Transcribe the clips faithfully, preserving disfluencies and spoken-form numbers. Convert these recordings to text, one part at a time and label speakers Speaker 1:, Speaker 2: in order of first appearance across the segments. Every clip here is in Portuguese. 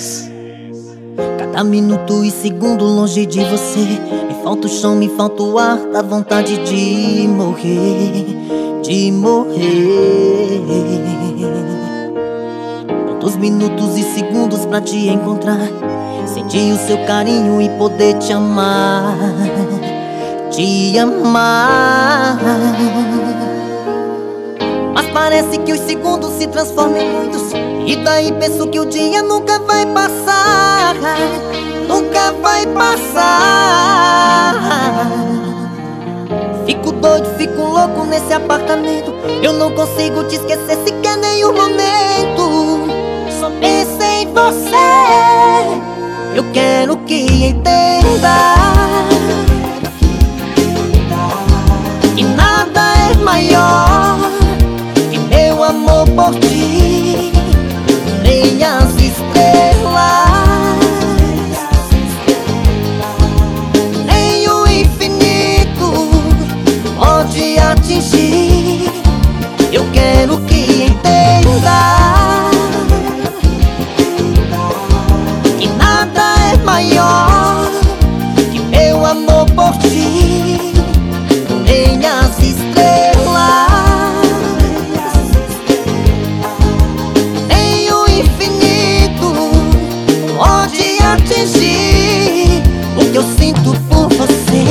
Speaker 1: Stress.
Speaker 2: Cada minuto e segundo longe de você, me falta o chão, me falta o ar, dá vontade de morrer, de morrer. Quantos minutos e segundos pra te encontrar, sentir o seu carinho e poder te amar, te amar. Mas parece que os segundos se transformam em muitos, e daí penso que o dia nunca vai passar, nunca vai passar. Fico doido, fico louco nesse apartamento, eu não consigo te esquecer sequer nenhum momento. Só penso em você, eu quero que entenda que nada é maior que meu amor por ti, nem as estrelas, nem o infinito pode atingir. Eu quero que entenda que nada é maior que meu amor por ti, nem as estrelas, nem o infinito pode atingir o que eu sinto por você.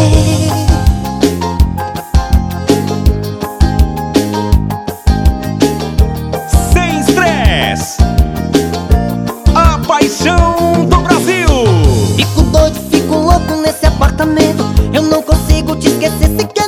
Speaker 1: Sem Stress, a paixão do Brasil.
Speaker 2: Fico doido, fico louco nesse apartamento, eu não consigo te esquecer sequer